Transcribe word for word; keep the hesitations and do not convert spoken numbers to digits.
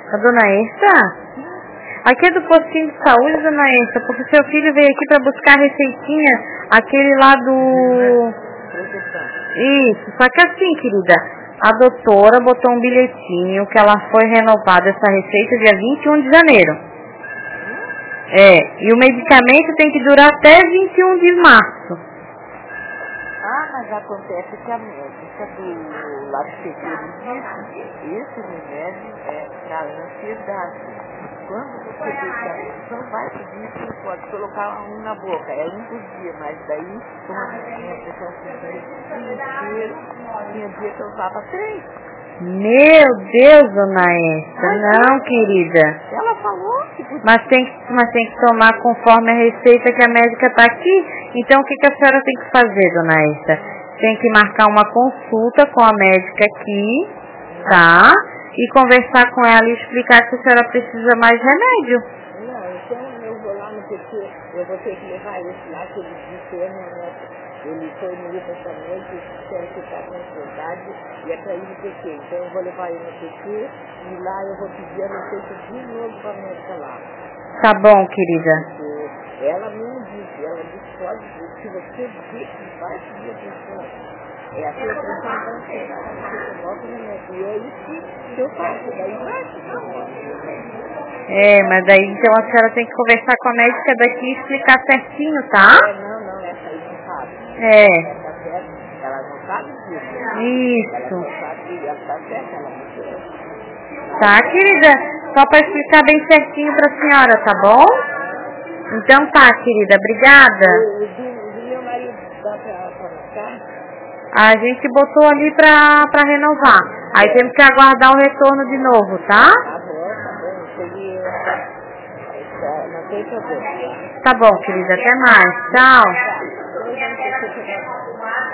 A dona Esta? Aqui é do postinho de saúde, dona Esta, porque seu filho veio aqui para buscar a receitinha, aquele lá do... Isso, só que assim, querida, a doutora botou um bilhetinho que ela foi renovada essa receita dia vinte e um de janeiro. É, e o medicamento tem que durar até vinte e um de março. Ah, mas acontece que a médica do lado seguro disse, esse remédio é para ansiedade. Quando você deixa, você não vai pedir, você pode colocar um na boca, é um por dia, mas daí, como a minha pessoa se inteiro, tinha dia que eu usava três. Meu Deus, dona Esta, não, querida. Ela falou que podia. Mas tem que, mas tem que tomar conforme a receita que a médica está aqui. Então, o que, que a senhora tem que fazer, dona Esta? Tem que marcar uma consulta com a médica aqui, tá? E conversar com ela e explicar que a senhora precisa mais remédio. Não, então eu vou lá no P T, eu vou ter que levar esse lá, que ele disse, né? Ele foi no livro essa noite, disseram que está com ansiedade e é para ir no P T. Então eu vou levar ele no P T e lá eu vou pedir a receita de novo para a médica lá. Tá bom, querida. Porque ela mesmo disse, ela disse, pode, se você vê que vai pedir atenção, é a sua atenção da ansiedade, você coloca o remédio. E é isso que eu faço, daí vai pedir. É, mas daí então a senhora tem que conversar com a médica daqui e explicar certinho, tá? É, não, não, essa aí não sabe. É. Ela tá certa, ela não sabe disso. Isso. Ela não sabe, ela tá certa, ela não quer. Tá, querida? Só para explicar bem certinho pra senhora, tá bom? Então tá, querida. Obrigada. O do, do meu marido dá pra, pra marcar? A gente botou ali pra, pra renovar. Aí temos que aguardar o retorno de novo, tá? Tá bom, tá bom. Seria... Não tem problema. Tá bom, querida. Até mais. Tchau. Tá.